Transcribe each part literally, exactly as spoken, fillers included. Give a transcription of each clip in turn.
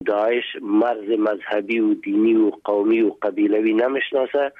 داعش مرز مذهبی و دینی و قومی و قبیلوی نمیشناسه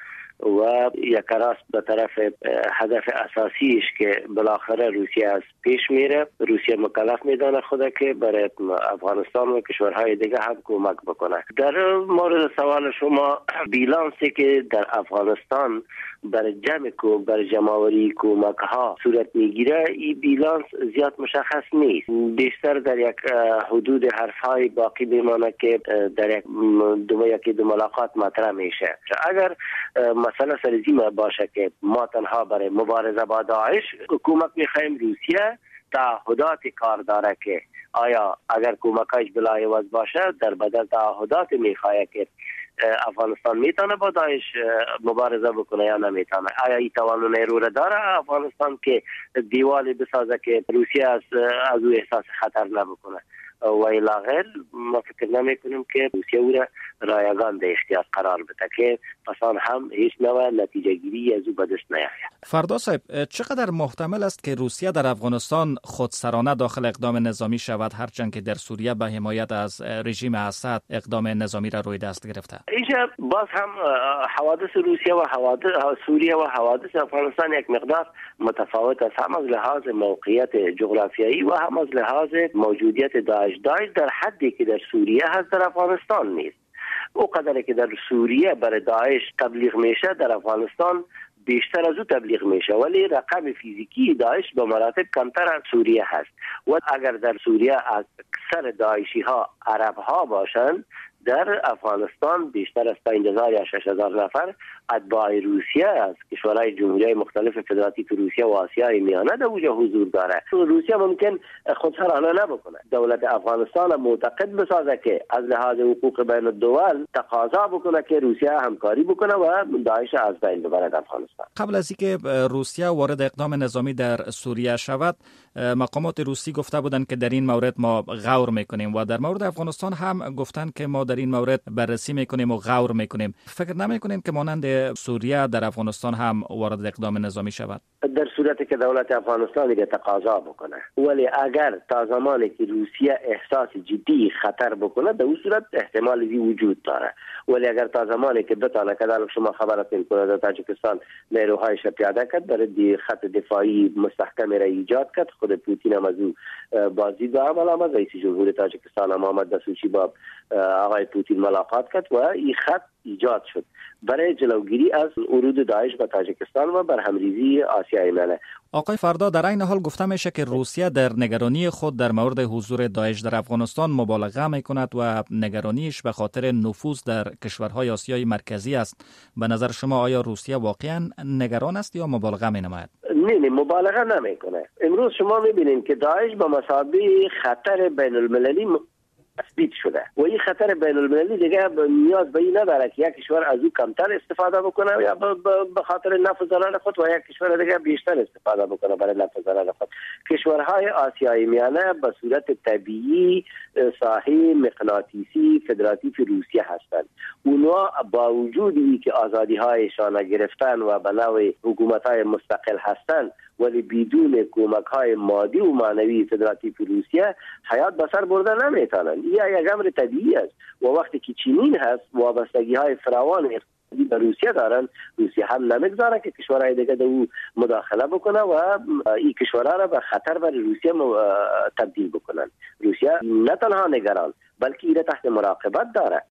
و یک راست به طرف هدف اساسیش که بالاخره روسیه از پیش میره. روسیه مکلف میدانه خود که برای افغانستان و کشورهای دیگه هم کمک بکنه. در مورد سوال شما، بیلانسی که در افغانستان برای جمع کو برای جمعوری کمک ها صورت میگیره، این بیلانس زیاد مشخص نیست. بیشتر در یک حدود حرفهای باقی میمانه که در یک دو یکی دو ملاقات مطرح میشه. اگر مسئله سرزیمه باشه که ما تنها برای مبارزه با داعش کمک میخوایم، روسیه تعهدات کار داره که آیا اگر کمکش بلایوز باشه در بدل تعهدات میخواه که افغانستان میتونه با داعش مبارزه بکنه یا نمیتونه. آیا این توان و نیرو را داره افغانستان که دیوالی بسازه که روسیه از از او احساس خطر نبکنه؟ و الا غیر ما فکر نمی کنیم که روسیه او را رایگان به اختیار قرار بده که پسان هم هیچ نوع نتیجه گیری از او به دست نیاید. فردا صاحب، چقدر محتمل است که روسیه در افغانستان خودسرانه داخل اقدام نظامی شود، هرچند که در سوریه به حمایت از رژیم اسد اقدام نظامی را روی دست گرفته؟ اینجا باز هم حوادث روسیه و حوادث سوریه و حوادث افغانستان یک مقدار متفاوت است، هم از لحاظ موقعیت جغرافیایی و هم از لحاظ موجودیت داعش. داعش در حدی که در سوریه هست در افغانستان نیست. او قدری که در سوریه برای داعش تبلیغ میشه در افغانستان بیشتر از او تبلیغ میشه، ولی رقم فیزیکی داعش به مراتب کمتر از سوریه هست. و اگر در سوریه اکثر داعشی ها عرب ها باشند، در افغانستان بیشتر از پنج هزار یا شش هزار نفر اتباع روسیه از کشورهای جمهوری مختلف فدراتیو روسیه و آسیای میانه در اونجا حضور داره. روسیه ممکن خودسرانه نبکنه، دولت افغانستان معتقد بسازه که از لحاظ حقوق بین الدول تقاضا بکنه که روسیه همکاری بکنه و داعش از بین ببره افغانستان. قبل از اینکه روسیه وارد اقدام نظامی در سوریه شود، مقامات روسی گفته بودند که در این مورد ما غور میکنیم و در مورد افغانستان هم گفتند که ما در این مورد بررسی میکنیم و غور میکنیم. فکر نمیکنین که مانند سوریه در افغانستان هم وارد اقدام نظامی شود؟ در صورتی که دولت افغانستان دیگه تقاضا بکنه، ولی اگر تا زمانی که روسیه احساس جدی خطر بکنه در اون صورت احتمال دی وجود داره. ولی اگر تا زمانی که بتانه که شما خبرتون کنه در تاجیکستان نیروهایش پیاده کرد برای خط دفاعی مستحکمی را ایجاد کرد، خود پوتین هم از او بازدید به عمل آمد. رئیس جمهور تاجیکستان محمد دسوچی با آقای پوتین ملاقات کرد و این خط ایجاد شد برای جلوگیری از ورود داعش به تاجیکستان و برهمریزی آسیای میانه. آقای فردا، در این حال گفته میشه که روسیه در نگرانی خود در مورد حضور داعش در افغانستان مبالغه میکند و نگرانیش به خاطر نفوذ در کشورهای آسیای مرکزی است. به نظر شما آیا روسیه واقعا نگران است یا مبالغه مینماید؟ نه نه، مبالغه نمیکنه. امروز شما میبینید که داعش به مثابه خطر بین المللی تثبیت شده و این خطر بین المللی دیگه نیاز به این نداره که یک کشور از او کمتر استفاده بکنه یا به خاطر نفع ضرر خود و یک کشور دیگه بیشتر استفاده بکنه برای نفع ضرر خود. کشورهای آسیای میانه به صورت طبیعی ساحه مغناطیسی فدراتیو روسیه هستند. اونا با وجودی که آزادی هایشان گرفتن و به نوع حکومت های مستقل هستند، ولی بدون کمک های مادی و معنوی فدراتیو روسیه حیات بسر برده نمیتونن. این یک امر طبیعی است و وقتی که چنین هست وابستگی های فراوان به روسیه دارن، روسیه هم نمیگذاره که کشورهای دیگه در او مداخله بکنه و این کشورها را به خطر برای روسیه تبدیل بکنن. روسیه نه تنها نگران بلکه ایره تحت مراقبت داره.